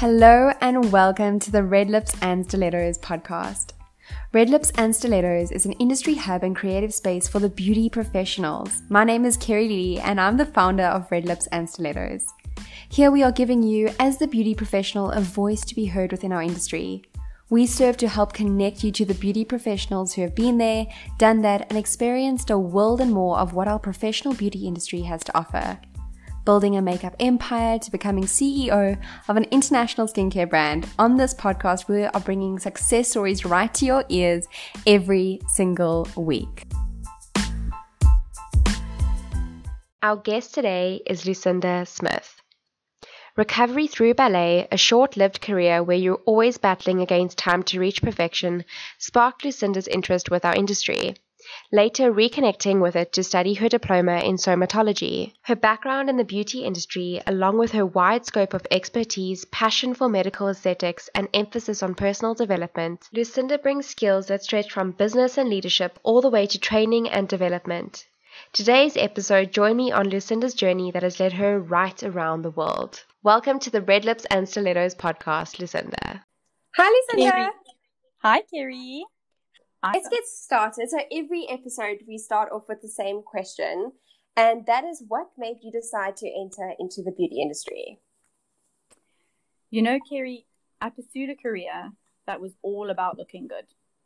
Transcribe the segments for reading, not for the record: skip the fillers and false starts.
Hello and welcome to the Red Lips and Stilettos podcast. Red Lips and Stilettos is an industry hub and creative space for the beauty professionals. My name is Kerry Lee and I'm the founder of Red Lips and Stilettos. Here we are giving you, as the beauty professional, a voice to be heard within our industry. We serve to help connect you to the beauty professionals who have been there, done that, and experienced a world and more of what our professional beauty industry has to offer. Building a makeup empire to becoming CEO of an international skincare brand, on this podcast we are bringing success stories right to your ears every single week. Our guest today is Lucinda Smith. Recovery through ballet, a short-lived career where you're always battling against time to reach perfection, sparked Lucinda's interest with our industry. Later reconnecting with it to study her diploma in somatology. Her background in the beauty industry, along with her wide scope of expertise, passion for medical aesthetics, and emphasis on personal development, Lucinda brings skills that stretch from business and leadership all the way to training and development. Today's episode, join me on Lucinda's journey that has led her right around the world. Welcome to the Red Lips and Stilettos podcast, Lucinda. Hi, Lucinda. Kerry. Hi, Kerry. Let's get started. So every episode we start off with the same question, and that is, what made you decide to enter into the beauty industry? You know, Kerry, I pursued a career that was all about looking good.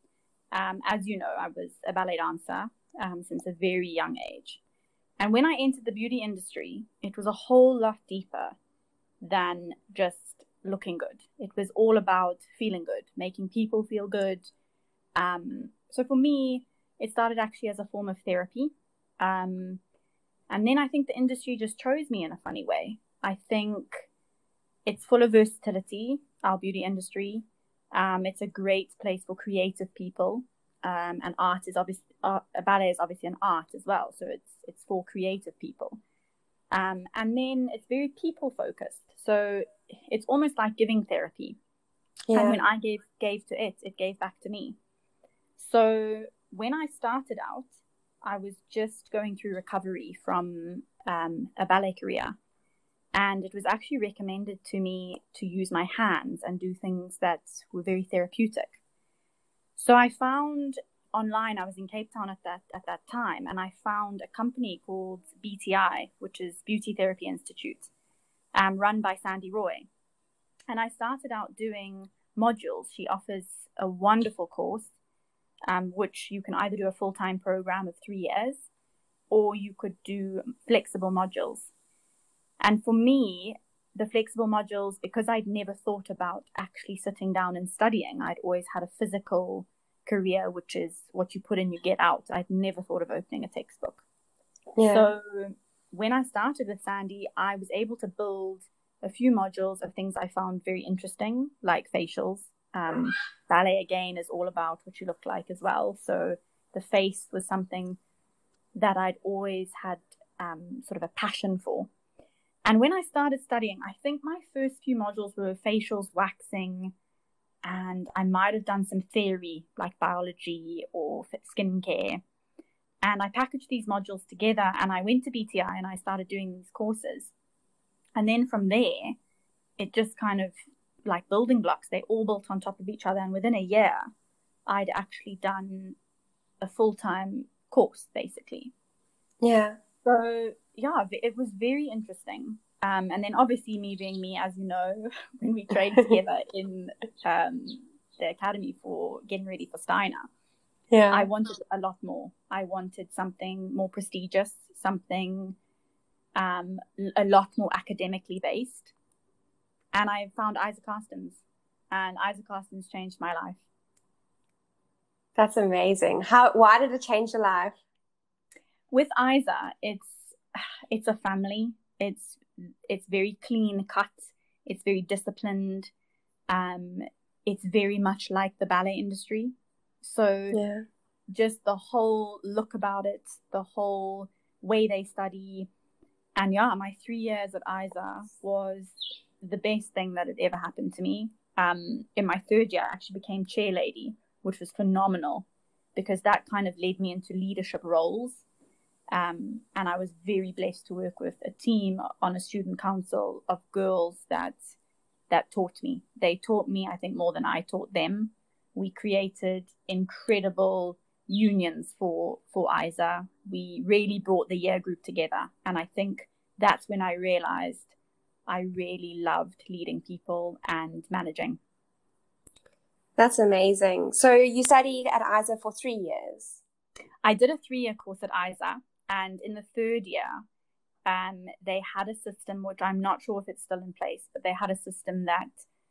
As you know, I was a ballet dancer since a very young age. And when I entered the beauty industry, it was a whole lot deeper than just looking good. It was all about feeling good, making people feel good. So for me, it started actually as a form of therapy. And then I think the industry just chose me in a funny way. I think it's full of versatility, our beauty industry. It's a great place for creative people. And art is obviously, ballet is obviously an art as well. So it's for creative people. And then it's very people focused. So it's almost like giving therapy. Yeah. And when I gave to it, it gave back to me. So when I started out, I was just going through recovery from a ballet career. And it was actually recommended to me to use my hands and do things that were very therapeutic. So I found online, I was in Cape Town at that time, and I found a company called BTI, which is Beauty Therapy Institute, run by Sandy Roy. And I started out doing modules. She offers a wonderful course, which you can either do a full-time program of 3 years, or you could do flexible modules. And for me, the flexible modules, because I'd never thought about actually sitting down and studying, I'd always had a physical career, which is what you put in, you get out. I'd never thought of opening a textbook. Yeah. So when I started with Sandy, I was able to build a few modules of things I found very interesting, like facials. Ballet, again, is all about what you look like as well. So the face was something that I'd always had sort of a passion for. And when I started studying, I think my first few modules were facials, waxing, and I might have done some theory like biology or skincare. And I packaged these modules together and I went to BTI and I started doing these courses. And then from there, it just kind of, like building blocks, they all built on top of each other. And within a year, I'd actually done a full-time course, basically. Yeah. So, yeah, it was very interesting. And then obviously me being me, as you know, when we trained together in the academy for getting ready for Steiner, yeah, I wanted a lot more. I wanted something more prestigious, something a lot more academically based. And I found Isa Carstens, and Isa Carstens changed my life. That's amazing. Why did it change your life? With Isa, it's a family. It's very clean cut. It's very disciplined. It's very much like the ballet industry. So yeah, just the whole look about it, the whole way they study. And yeah, my 3 years at Isa was the best thing that had ever happened to me. In my third year, I actually became chair lady, which was phenomenal because that kind of led me into leadership roles. And I was very blessed to work with a team on a student council of girls that that taught me. They taught me, I think, more than I taught them. We created incredible unions for ISA. We really brought the year group together. And I think that's when I realized I really loved leading people and managing. That's amazing. So you studied at ISA for 3 years? I did a 3-year course at ISA, and in the 3rd year, they had a system, which I'm not sure if it's still in place, but they had a system that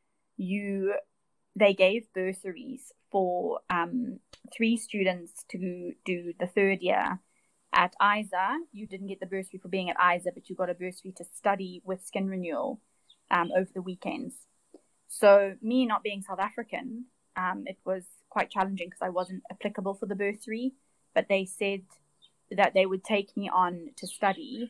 they gave bursaries for 3 students to do the 3rd year at ISA. You didn't get the bursary for being at ISA, but you got a bursary to study with Skin Renewal over the weekends. So me not being South African, it was quite challenging because I wasn't applicable for the bursary, but they said that they would take me on to study,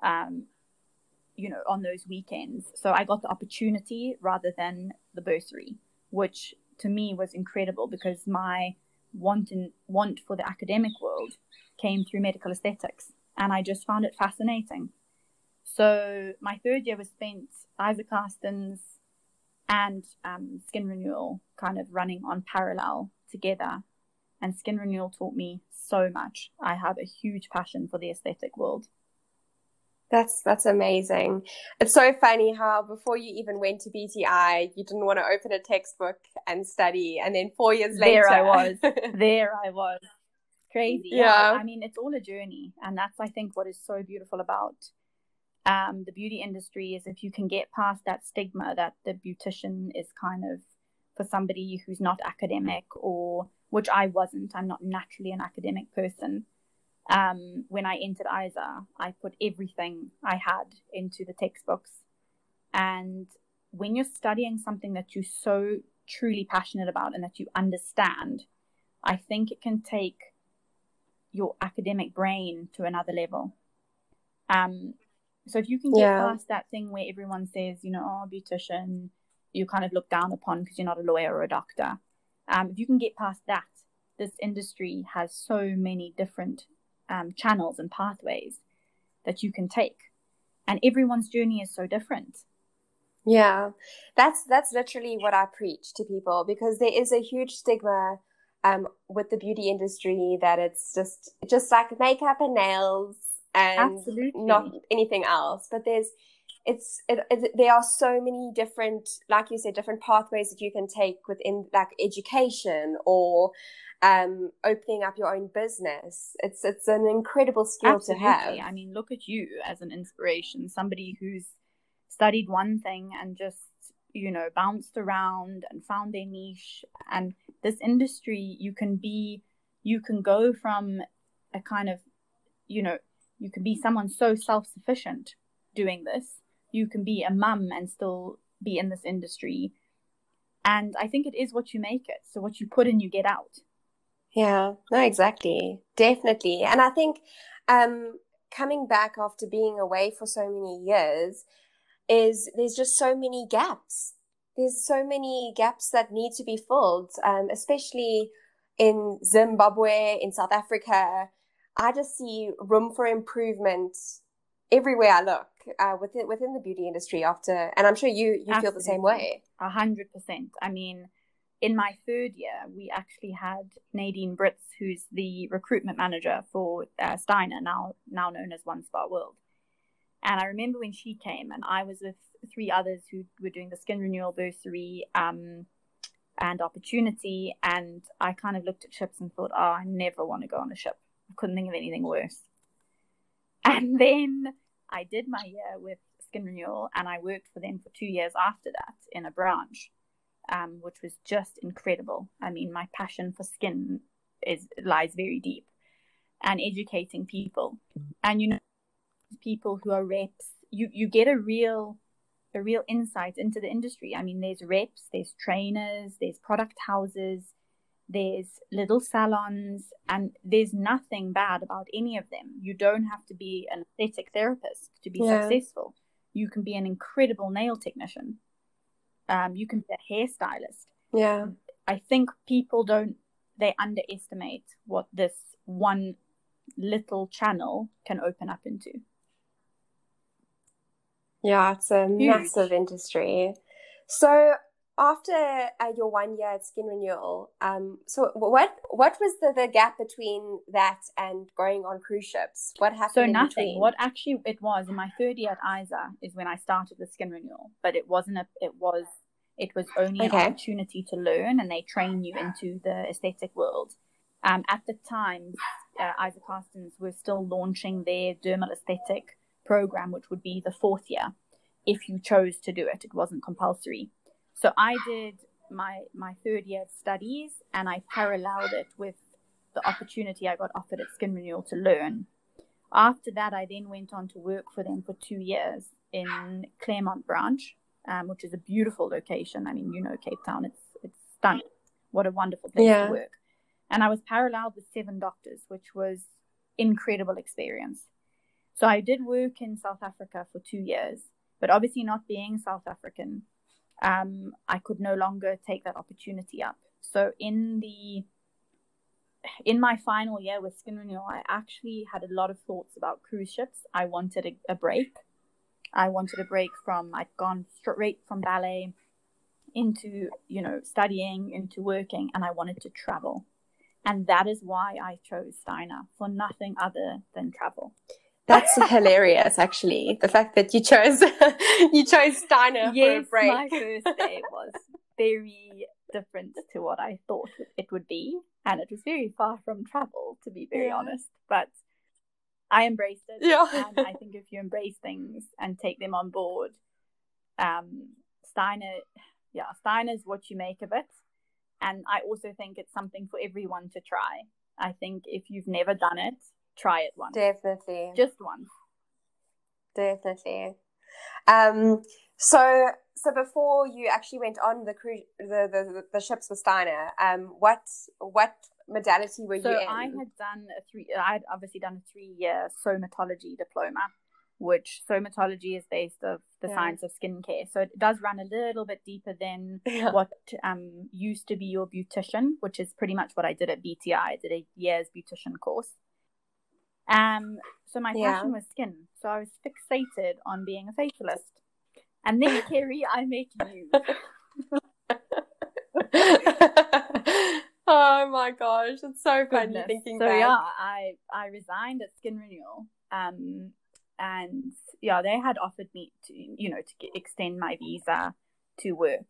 on those weekends. So I got the opportunity rather than the bursary, which to me was incredible because my want for the academic world came through medical aesthetics, and I just found it fascinating. So my 3rd year was spent ISA Carstens and Skin Renewal kind of running on parallel together, and Skin Renewal taught me so much. I have a huge passion for the aesthetic world. That's amazing. It's so funny how before you even went to BTI, you didn't want to open a textbook and study, and then 4 years later, there I was. Crazy. Yeah. I mean, it's all a journey, and that's, I think, what is so beautiful about the beauty industry is if you can get past that stigma that the beautician is kind of for somebody who's not academic, or which I wasn't. I'm not naturally an academic person. When I entered ISA, I put everything I had into the textbooks. And when you're studying something that you're so truly passionate about and that you understand, I think it can take your academic brain to another level. So if you can get past that thing where everyone says, beautician, you kind of look down upon because you're not a lawyer or a doctor. If you can get past that, this industry has so many different channels and pathways that you can take, and everyone's journey is so different. Yeah, that's literally what I preach to people, because there is a huge stigma with the beauty industry that it's just like makeup and nails and Absolutely. Not anything else. But there are so many different, like you said, different pathways that you can take within like education or opening up your own business. It's an incredible skill Absolutely. to have. I mean, look at you as an inspiration, somebody who's studied one thing and just, bounced around and found their niche. And this industry, you can go from a kind of, you can be someone so self-sufficient doing this. You can be a mum and still be in this industry. And I think it is what you make it. So what you put in, you get out. Yeah, no, exactly. Definitely. And I think coming back after being away for so many years there's just so many gaps. There's so many gaps that need to be filled, especially in Zimbabwe, in South Africa. I just see room for improvement everywhere I look within the beauty industry after, and I'm sure you feel the same way. 100%. I mean, in my 3rd year, we actually had Nadine Brits, who's the recruitment manager for Steiner, now known as One Spa World. And I remember when she came, and I was with 3 others who were doing the Skin Renewal bursary and opportunity. And I kind of looked at ships and thought, I never want to go on a ship. I couldn't think of anything worse. And then I did my year with Skin Renewal, and I worked for them for 2 years after that in a branch, which was just incredible. I mean, my passion for skin lies very deep, and educating people. And people who are reps, you get a real insight into the industry. I mean, there's reps, there's trainers, there's product houses, there's little salons, and there's nothing bad about any of them. You don't have to be an aesthetic therapist to be successful. You can be an incredible nail technician. You can be a hairstylist. Yeah. I think people they underestimate what this one little channel can open up into. Yeah, it's a massive industry. So after your 1 year at Skin Renewal, so what was the gap between that and going on cruise ships? What happened So in nothing. between? What actually it was in my third year at ISA is when I started the Skin Renewal, but it wasn't it was only an opportunity to learn, and they train you into the aesthetic world. At the time, ISA Carstens were still launching their dermal aesthetic program, which would be the fourth year if you chose to do it. It wasn't compulsory. So I did my third year studies, and I paralleled it with the opportunity I got offered at Skin Renewal to learn. After that, I then went on to work for them for 2 years in Claremont branch, which is a beautiful location. I mean, you know Cape Town, it's stunning. What a wonderful place to work. And I was paralleled with 7 doctors, which was incredible experience. So I did work in South Africa for 2 years, but obviously not being South African, I could no longer take that opportunity up. So in my final year with Skin Renewal, I actually had a lot of thoughts about cruise ships. I wanted a break. I wanted a break from, I'd gone straight from ballet into, studying, into working, and I wanted to travel. And that is why I chose Steiner, for nothing other than travel. That's hilarious, actually. The fact that you chose Steiner for a break. My first day was very different to what I thought it would be. And it was very far from travel, to be very honest. But I embraced it. Yeah. And I think if you embrace things and take them on board, Steiner's what you make of it. And I also think it's something for everyone to try. I think if you've never done it, try it once. Definitely. Just once. Definitely. So before you actually went on the cruise, the ships with Steiner, what modality were you in? So I'd obviously done a 3-year somatology diploma, which somatology is based of the science of skincare. So it does run a little bit deeper than what used to be your beautician, which is pretty much what I did at BTI. I did a year's beautician course. So my passion was skin. So I was fixated on being a facialist. And then, Kerry, I met you. Oh my gosh, it's so funny thinking back. So yeah, I resigned at Skin Renewal. And yeah, they had offered me to extend my visa to work,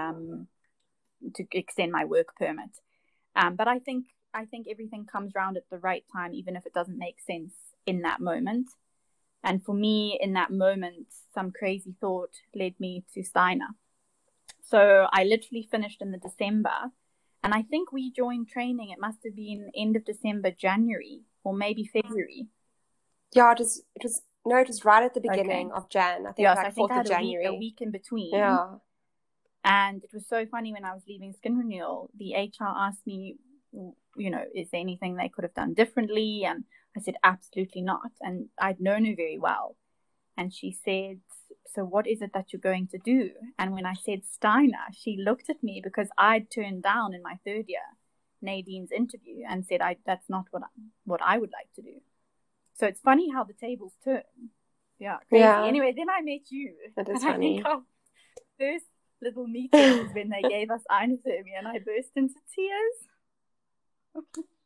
to extend my work permit. But I think everything comes around at the right time, even if it doesn't make sense in that moment. And for me, in that moment, some crazy thought led me to Steiner. So I literally finished in the December, and I think we joined training. It must have been end of December, January, or maybe February. Yeah, it was right at the beginning of Jan. I think I 4th think I had of January. a week in between. Yeah. And it was so funny when I was leaving Skin Renewal, the HR asked me, is there anything they could have done differently? And I said, absolutely not. And I'd known her very well. And she said, so what is it that you're going to do? And when I said Steiner, she looked at me because I'd turned down in my third year Nadine's interview and said, that's not what I would like to do. So it's funny how the tables turn. Yeah, crazy. Yeah. Anyway, then I met you. That is funny. I think our first little meeting was when they gave us inothermia and I burst into tears.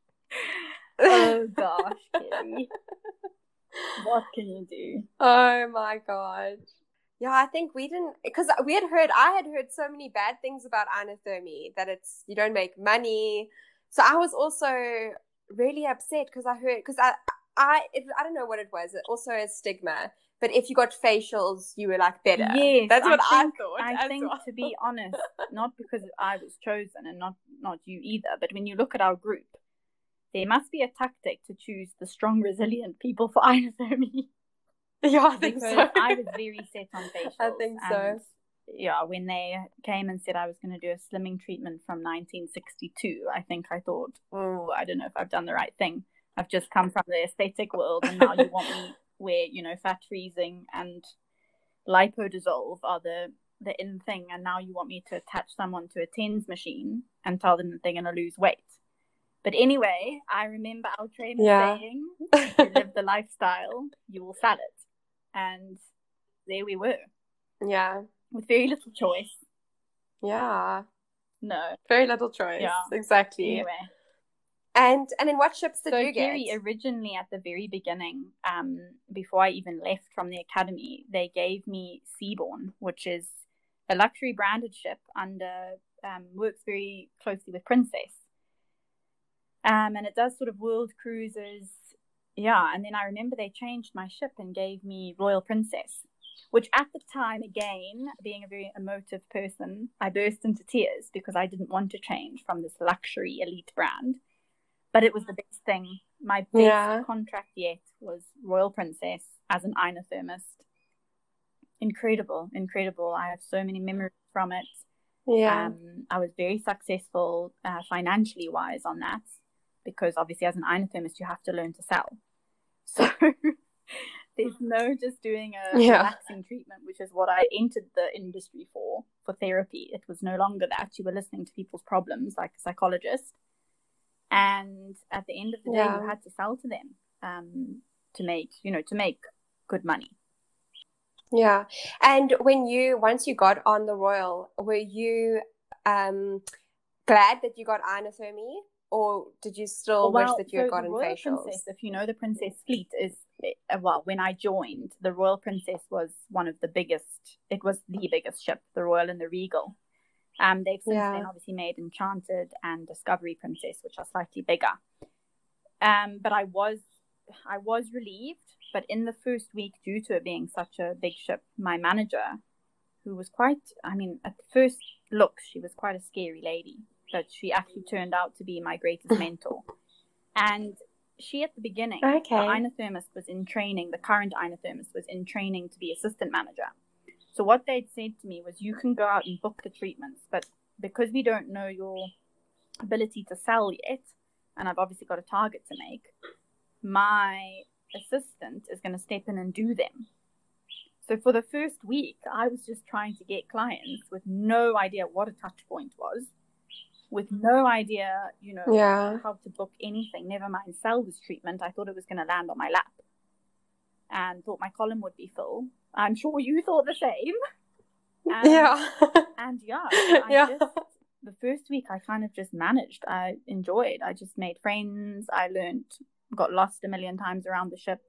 Oh gosh, Kerry. What can you do? Oh my god. Yeah, I think we didn't, because I had heard so many bad things about inothermy, that you don't make money. So I was also really upset because I don't know what it was. It also a stigma. But if you got facials, you were like better. Yes, that's what I thought. I think, to be honest, not because I was chosen and not you either, but when you look at our group, there must be a tactic to choose the strong, resilient people for inothermy. Yeah, I think so. I was very set on facials. I think so. Yeah, when they came and said I was going to do a slimming treatment from 1962, I think I thought, oh, I don't know if I've done the right thing. I've just come from the aesthetic world, and now you want me where, fat freezing and lipodissolve are the in thing, and now you want me to attach someone to a TENS machine and tell them that they're going to lose weight. But anyway, I remember our trainer saying, if you live the lifestyle, you will sell it. And there we were. Yeah. With very little choice. Yeah. No. Very little choice. Yeah. Exactly. Anyway. And then what ships did So you get? Kerry, originally at the very beginning, before I even left from the academy, they gave me Seabourn, which is a luxury branded ship works very closely with Princess. And it does sort of world cruises. Yeah, and then I remember they changed my ship and gave me Royal Princess, which at the time, again, being a very emotive person, I burst into tears because I didn't want to change from this luxury elite brand. But it was the best thing. My best contract yet was Royal Princess as an inothermist. Incredible, incredible. I have so many memories from it. Yeah. I was very successful financially wise on that, because obviously as an inothermist, you have to learn to sell. So there's no just doing a relaxing treatment, which is what I entered the industry for therapy. It was no longer that. You were listening to people's problems like a psychologist. And at the end of the day, you had to sell to them to make good money. Yeah. And once you got on the Royal, were you glad that you got inothermy, or did you still wish that you had gotten the Royal facials? Princess, if you know the Princess fleet, is when I joined, the Royal Princess was one of the biggest. It was the biggest ship, the Royal and the Regal. They've since then obviously made Enchanted and Discovery Princess, which are slightly bigger. But I was relieved. But in the first week, due to it being such a big ship, my manager, who was at first look, she was quite a scary lady, but she actually turned out to be my greatest mentor. And she, at the beginning, the inothermist was in training, the current inothermist was in training to be assistant manager. So what they'd said to me was, you can go out and book the treatments, but because we don't know your ability to sell yet, and I've obviously got a target to make, my assistant is going to step in and do them. So for the first week, I was just trying to get clients with no idea what a touch point was, with no idea, how to book anything, never mind sell this treatment. I thought it was going to land on my lap and thought my column would be full. I'm sure you thought the same. The first week I kind of just managed. I enjoyed. I just made friends. I learned, got lost a million times around the ship.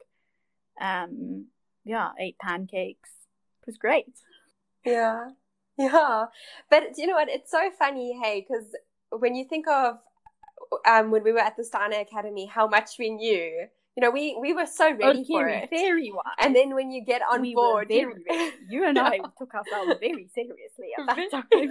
Ate pancakes. It was great. Yeah. But you know what? It's so funny, hey, because when you think of when we were at the Steiner Academy, how much we knew. We were so ready for it. Very wise. And then when you get on board, very ready. You and I took ourselves very seriously at that time.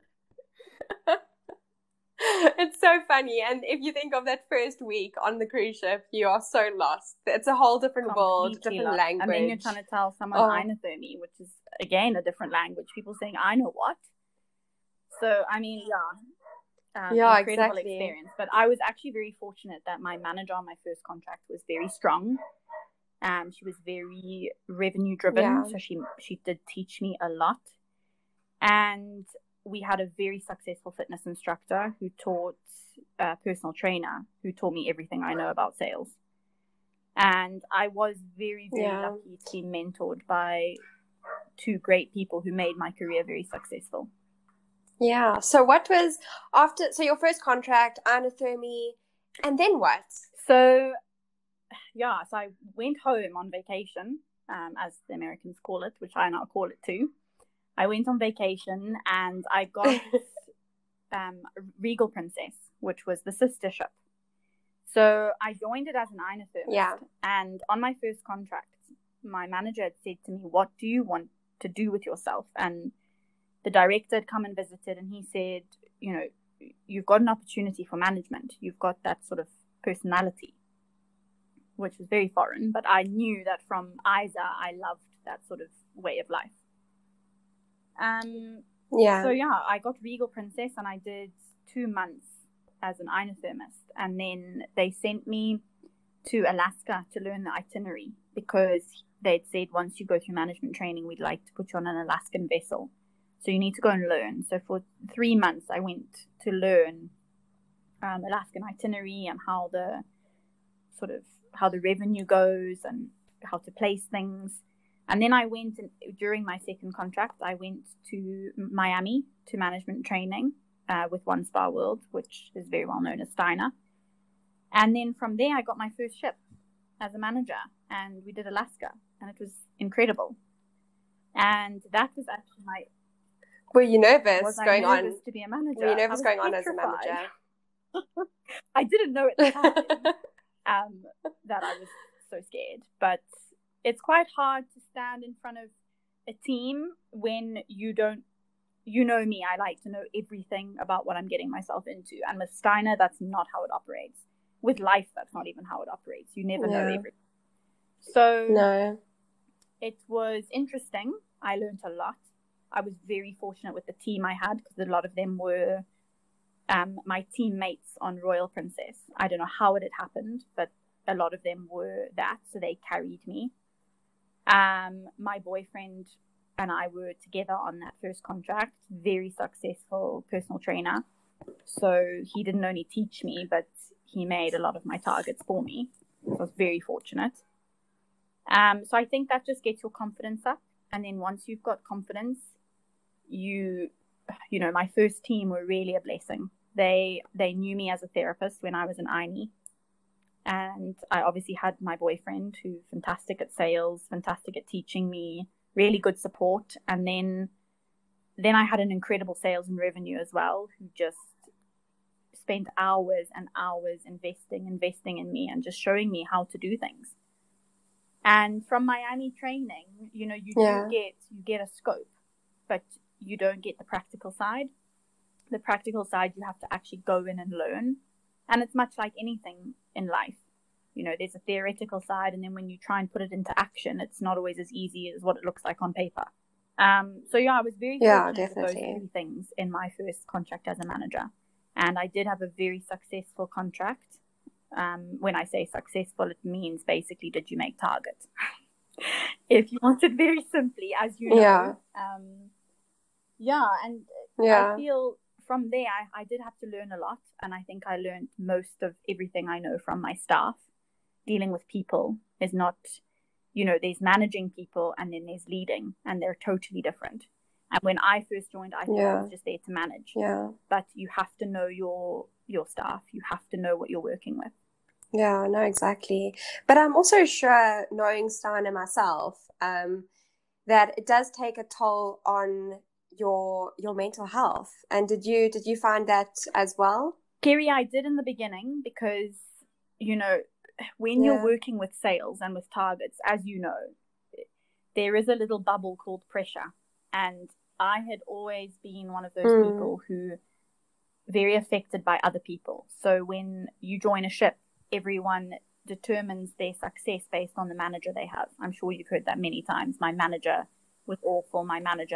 It's so funny. And if you think of that first week on the cruise ship, you are so lost. It's a whole different world, different language. And then you're trying to tell someone inothermy, which is, again, a different language. People saying, I know what. So, incredible experience. But I was actually very fortunate that my manager on my first contract was very strong. She was very revenue driven, so she did teach me a lot. And we had a very successful fitness instructor who taught a personal trainer who taught me everything I know about sales. And I was very, very lucky to be mentored by two great people who made my career very successful. Yeah. So what was so your first contract, inothermy, and then what? So I went home on vacation, as the Americans call it, which I now call it too. I went on vacation and I got Regal Princess, which was the sister ship. So I joined it as an inothermist. Yeah. And on my first contract, my manager had said to me, what do you want to do with yourself? And the director had come and visited and he said, you've got an opportunity for management. You've got that sort of personality, which was very foreign. But I knew that from Isa, I loved that sort of way of life. I got Regal Princess and I did 2 months as an inothermist, and then they sent me to Alaska to learn the itinerary, because they'd said once you go through management training, we'd like to put you on an Alaskan vessel, so you need to go and learn. So for 3 months I went to learn Alaskan itinerary and how the revenue goes and how to place things. And then I went, during my second contract, I went to Miami to management training with One Spa World, which is very well known as Steiner. And then from there, I got my first ship as a manager, and we did Alaska, and it was incredible. And that was actually my... Were you nervous was going I nervous on? To be a manager? Were you nervous going petrified. On as a manager? I didn't know at the time that I was so scared. But it's quite hard to stand in front of a team when you don't... You know me, I like to know everything about what I'm getting myself into. And with Steiner, that's not how it operates. With life, that's not even how it operates. You never know everything. So it was interesting. I learned a lot. I was very fortunate with the team I had, because a lot of them were my teammates on Royal Princess. I don't know how it had happened, but a lot of them were that, so they carried me. My boyfriend and I were together on that first contract, very successful personal trainer. So he didn't only teach me, but he made a lot of my targets for me. So I was very fortunate. So I think that just gets your confidence up. And then once you've got confidence, you know, my first team were really a blessing. They knew me as a therapist when I was an INE. And I obviously had my boyfriend, who's fantastic at sales, fantastic at teaching me, really good support. And then I had an incredible sales and revenue as well, who just spent hours and hours investing in me and just showing me how to do things. And from Miami training, you know, you get a scope, but you don't get the practical side. The practical side, you have to actually go in and learn. And it's much like anything in life. You know, there's a theoretical side, and then when you try and put it into action, it's not always as easy as what it looks like on paper. So yeah, I was very fortunate with those three things in my first contract as a manager. And I did have a very successful contract. When I say successful, it means basically, did you make targets? If you want it very simply, as you know. I feel from there, I did have to learn a lot. And I think I learned most of everything I know from my staff. Dealing with people is not, you know, there's managing people and then there's leading, and they're totally different. And when I first joined, I thought I was just there to manage. But you have to know your staff. You have to know what you're working with. Yeah, no, exactly. But I'm also sure, knowing Steiner myself, that it does take a toll on your mental health. And did you find that as well? Kerry, I did in the beginning, because, you know, when you're working with sales and with targets, as you know, there is a little bubble called pressure. And I had always been one of those people who very affected by other people. So when you join a ship, everyone determines their success based on the manager they have. I'm sure you've heard that many times. My manager was awful. My manager.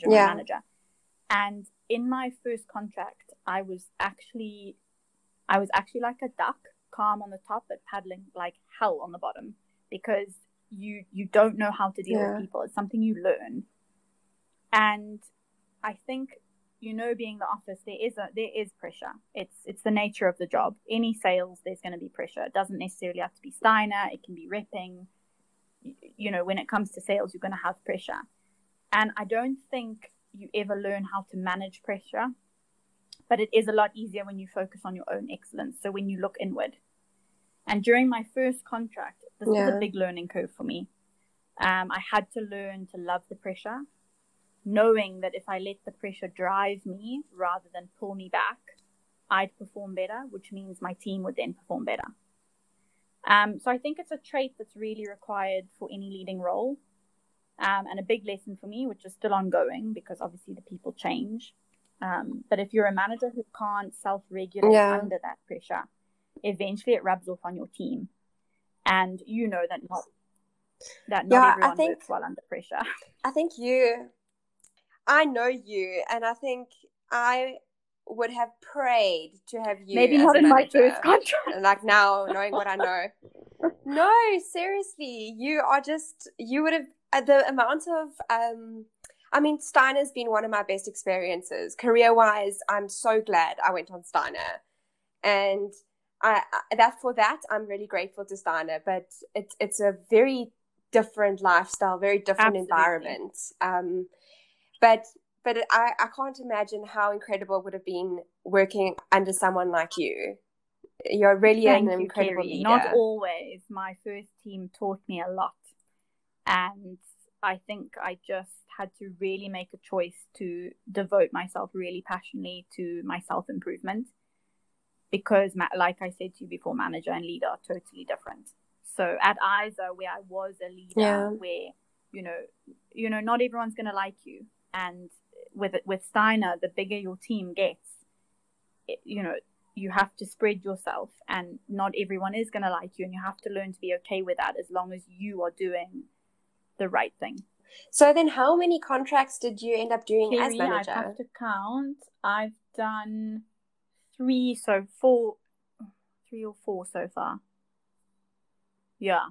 And in my first contract, I was actually like a duck, calm on the top, but paddling like hell on the bottom, because you don't know how to deal with people. It's something you learn. And I think, you know, being the office, there is pressure. It's the nature of the job. Any sales, there's going to be pressure. It doesn't necessarily have to be Steiner. It can be repping. You know, when it comes to sales, you're going to have pressure. And I don't think you ever learn how to manage pressure, but it is a lot easier when you focus on your own excellence. So when you look inward. And during my first contract, this was a big learning curve for me. I had to learn to love the pressure, knowing that if I let the pressure drive me rather than pull me back, I'd perform better, which means my team would then perform better. So I think it's a trait that's really required for any leading role. And a big lesson for me, which is still ongoing, because obviously the people change. But if you're a manager who can't self-regulate under that pressure, eventually it rubs off on your team. And you know that not everyone works well under pressure. I know you, and I think I would have prayed to have you. Maybe not in my first contract. Like now, knowing what I know. No, seriously, you would have, the amount of, I mean, Steiner's been one of my best experiences. Career-wise, I'm so glad I went on Steiner. And I'm really grateful to Steiner, but it's a very different lifestyle, very different Absolutely. environment. But I can't imagine how incredible it would have been working under someone like you. You're really an incredible leader. Not always. My first team taught me a lot. And I think I just had to really make a choice to devote myself really passionately to my self-improvement. Because, like I said to you before, manager and leader are totally different. So at ISA, where I was a leader, where, you know, not everyone's going to like you. And with Steiner, the bigger your team gets, you have to spread yourself, and not everyone is going to like you, and you have to learn to be okay with that as long as you are doing the right thing. So then how many contracts did you end up doing as manager? I have to count. I've done 3 or 4 so far. Yeah.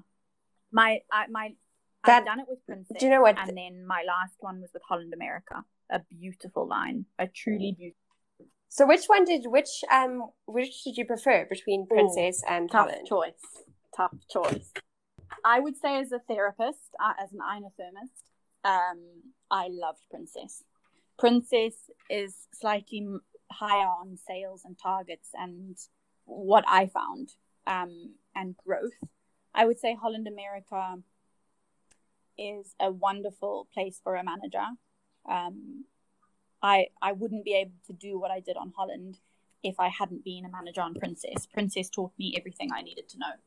I've done it with Princess. Do you know what? And then my last one was with Holland America. A beautiful line. A truly beautiful. So which did you prefer between Princess and Holland? Tough choice. I would say as a therapist, as an inothermist, I loved Princess. Princess is slightly higher on sales and targets and what I found, and growth. I would say Holland America is a wonderful place for a manager. I wouldn't be able to do what I did on Holland if I hadn't been a manager on Princess. Princess taught me everything I needed to know.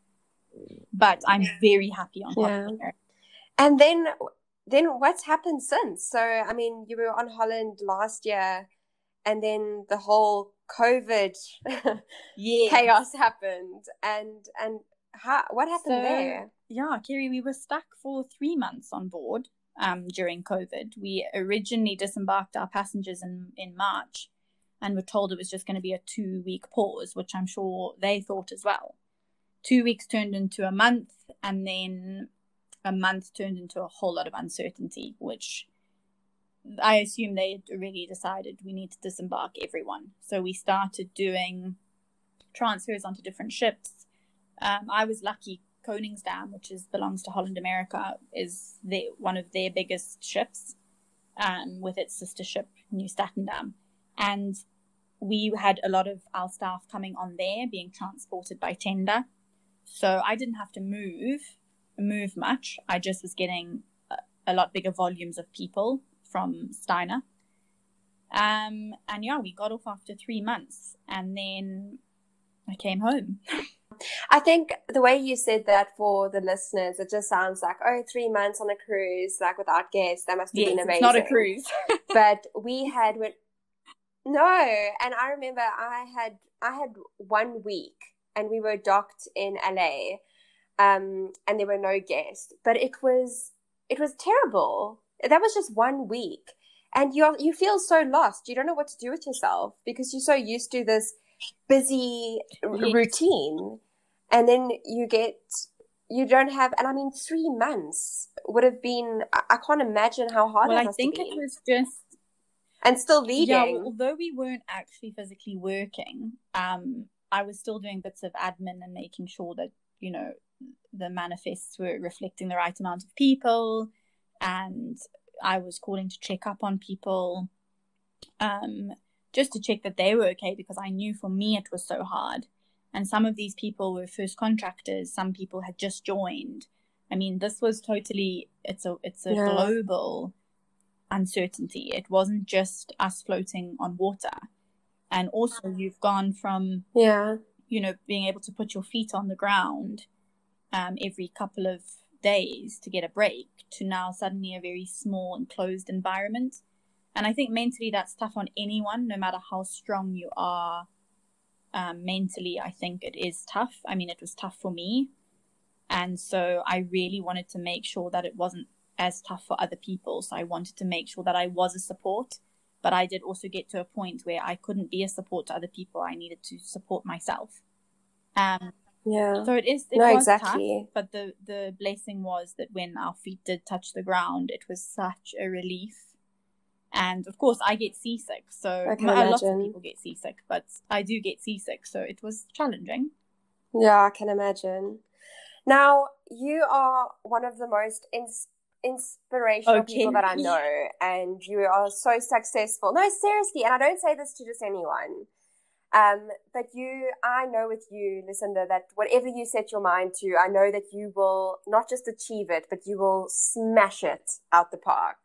But I'm very happy on Holland. And then what's happened since? So, I mean, you were on Holland last year, and then the whole COVID chaos happened. And what happened there? Yeah, Kerry, we were stuck for 3 months on board during COVID. We originally disembarked our passengers in March and were told it was just going to be a 2-week pause, which I'm sure they thought as well. 2 weeks turned into a month, and then a month turned into a whole lot of uncertainty, which I assume they had already decided we need to disembark everyone. So we started doing transfers onto different ships. I was lucky. Koningsdam, which belongs to Holland America, is one of their biggest ships, with its sister ship, New Statendam. And we had a lot of our staff coming on there, being transported by tender. So I didn't have to move much. I just was getting a lot bigger volumes of people from Steiner. And yeah, we got off after 3 months, and then I came home. I think the way you said that, for the listeners, it just sounds like, 3 months on a cruise, like without guests, that must have been amazing. It's not a cruise. But we had no, and I remember I had 1 week, and we were docked in LA, and there were no guests, but it was terrible. That was just 1 week, and you feel so lost. You don't know what to do with yourself because you're so used to this busy routine, and then you don't have, and I mean 3 months would have been, I can't imagine how hard that must have been. I think it was just, and still leading. Yeah, although we weren't actually physically working, I was still doing bits of admin and making sure that, the manifests were reflecting the right amount of people, and I was calling to check up on people, just to check that they were okay, because I knew for me it was so hard. And some of these people were first contractors. Some people had just joined. I mean, this was totally, it's a global uncertainty. It wasn't just us floating on water. And also you've gone from, being able to put your feet on the ground every couple of days to get a break, to now suddenly a very small enclosed environment. And I think mentally that's tough on anyone, no matter how strong you are. Mentally, I think it is tough. I mean, it was tough for me. And so I really wanted to make sure that it wasn't as tough for other people. So I wanted to make sure that I was a support. But I did also get to a point where I couldn't be a support to other people. I needed to support myself. So it was exactly tough. But the blessing was that when our feet did touch the ground, it was such a relief. And of course, I get seasick. So lots of people get seasick, but I do get seasick. So it was challenging. Yeah, I can imagine. Now, you are one of the most inspirational people that I know, and you are so successful. No, seriously, and I don't say this to just anyone. But I know with you, Lucinda, that whatever you set your mind to, I know that you will not just achieve it, but you will smash it out the park.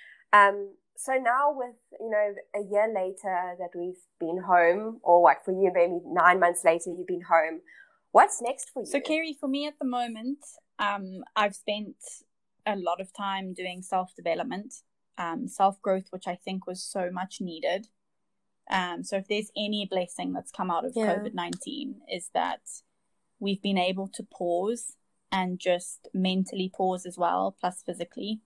So now with, a year later that we've been home, or what, for you, maybe 9 months later, you've been home. What's next for you? So, Kerry, for me at the moment, I've spent a lot of time doing self-development, self-growth, which I think was so much needed. So if there's any blessing that's come out of COVID-19 is that we've been able to pause and just mentally pause as well, plus physically.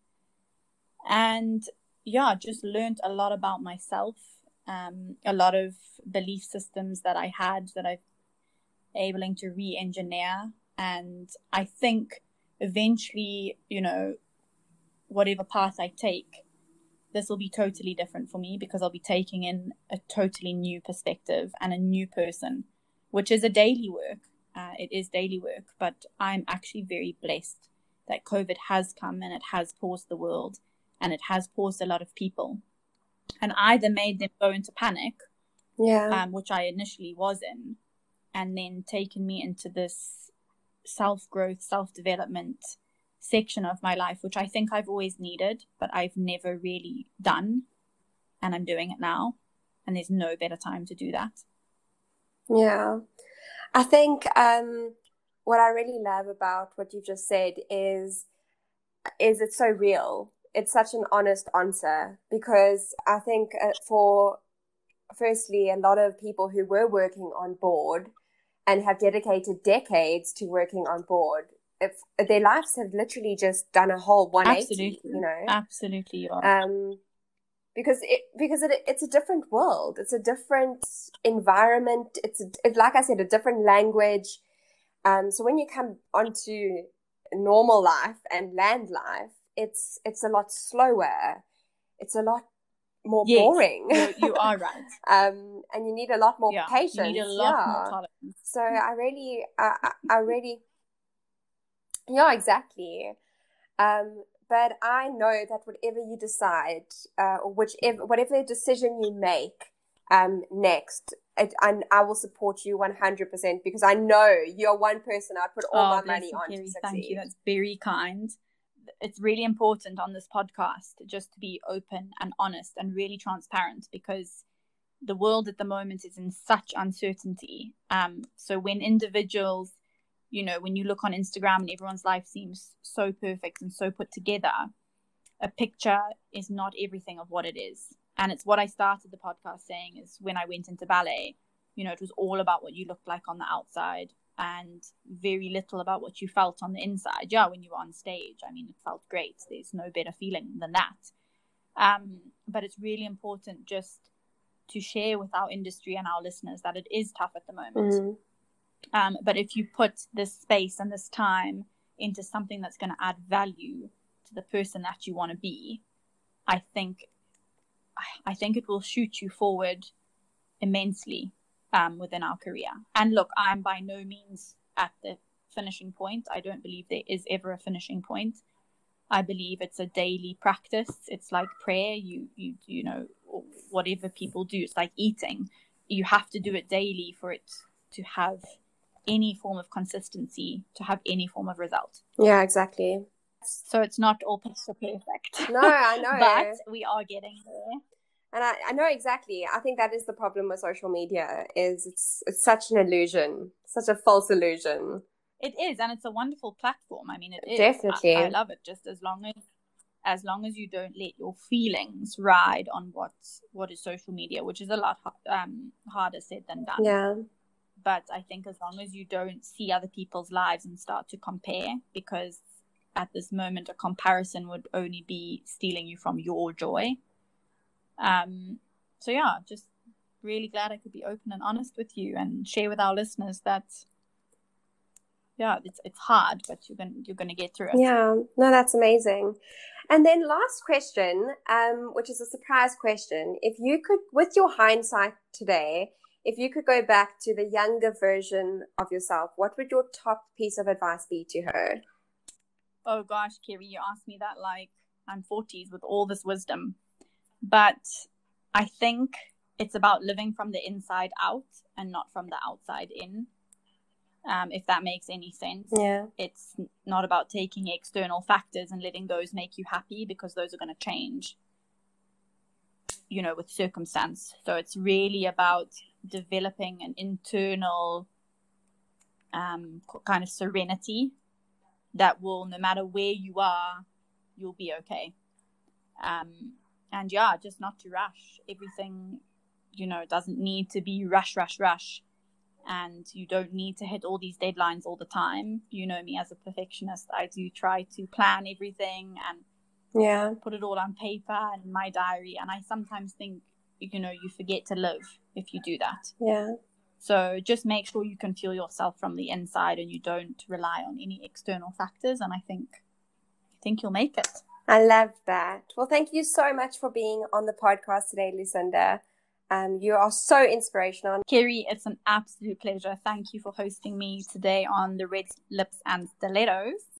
And just learned a lot about myself, a lot of belief systems that I had that I've able to re-engineer. And I think eventually, whatever path I take, this will be totally different for me because I'll be taking in a totally new perspective and a new person, which is a daily work. It is daily work, but I'm actually very blessed that COVID has come and it has paused the world and it has paused a lot of people and either made them go into panic, which I initially was in, and then taken me into this self-growth, self-development section of my life, which I think I've always needed, but I've never really done, and I'm doing it now, and there's no better time to do that. Yeah, I think what I really love about what you just said is it's so real. It's such an honest answer, because I think for firstly a lot of people who were working on board and have dedicated decades to working on board, if their lives have literally just done a whole 180, Absolutely, you are. Because it's a different world, it's a different environment, it's like I said, a different language. So when you come onto normal life and land life, it's a lot slower, it's a lot more boring. You are right. And you need a lot more patience. You need a lot more tolerance. So I really, yeah, exactly. But I know that whatever you decide, or whatever decision you make next, I will support you 100%, because I know you're one person I'd put all my money on to succeed. Thank you. That's very kind. It's really important on this podcast just to be open and honest and really transparent, because the world at the moment is in such uncertainty. So when individuals, when you look on Instagram and everyone's life seems so perfect and so put together, a picture is not everything of what it is. And it's what I started the podcast saying, is when I went into ballet, it was all about what you looked like on the outside and very little about what you felt on the inside. Yeah, when you were on stage, it felt great. There's no better feeling than that. But it's really important just to share with our industry and our listeners that it is tough at the moment. But if you put this space and this time into something that's going to add value to the person that you want to be, I think it will shoot you forward immensely within our career. And look, I'm by no means at the finishing point. I don't believe there is ever a finishing point. I believe it's a daily practice. It's like prayer. You know, whatever people do, it's like eating. You have to do it daily for it to have any form of consistency, to have any form of result. Yeah, exactly. So it's not all picture perfect. No, I know. But we are getting there. And I know exactly. I think that is the problem with social media, is it's such an illusion, such a false illusion. It is, and it's a wonderful platform. It is. Definitely. I love it, just as long as you don't let your feelings ride on what is social media, which is a lot harder said than done. Yeah. But I think as long as you don't see other people's lives and start to compare, because at this moment a comparison would only be stealing you from your joy. So yeah, just really glad I could be open and honest with you and share with our listeners that it's hard, but you're gonna get through it. Yeah, no, that's amazing. And then last question, which is a surprise question. If you could, with your hindsight today, if you could go back to the younger version of yourself, what would your top piece of advice be to her? Oh gosh, Kiri, you asked me that like I'm 40s with all this wisdom. But I think it's about living from the inside out and not from the outside in. If that makes any sense. Yeah. It's not about taking external factors and letting those make you happy, because those are going to change, with circumstance. So it's really about developing an internal kind of serenity that will, no matter where you are, you'll be okay. And yeah, just not to rush. Everything, doesn't need to be rush. And you don't need to hit all these deadlines all the time. You know me as a perfectionist. I do try to plan everything and put it all on paper and in my diary. And I sometimes think, you forget to live if you do that. Yeah. So just make sure you can feel yourself from the inside and you don't rely on any external factors. And I think you'll make it. I love that. Well, thank you so much for being on the podcast today, Lucinda. You are so inspirational. Kiri, it's an absolute pleasure. Thank you for hosting me today on the Red Lips and Stilettos.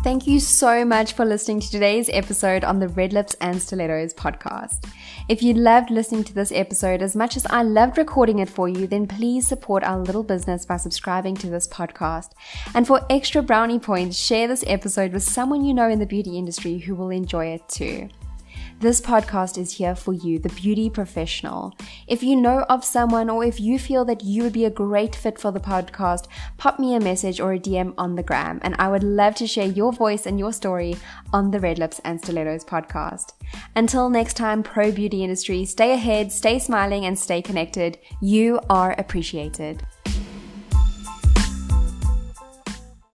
Thank you so much for listening to today's episode on the Red Lips and Stilettos podcast. If you loved listening to this episode as much as I loved recording it for you, then please support our little business by subscribing to this podcast. And for extra brownie points, share this episode with someone you know in the beauty industry who will enjoy it too. This podcast is here for you, the beauty professional. If you know of someone or if you feel that you would be a great fit for the podcast, pop me a message or a DM on the gram, and I would love to share your voice and your story on the Red Lips and Stilettos podcast. Until next time, pro beauty industry, stay ahead, stay smiling, and stay connected. You are appreciated.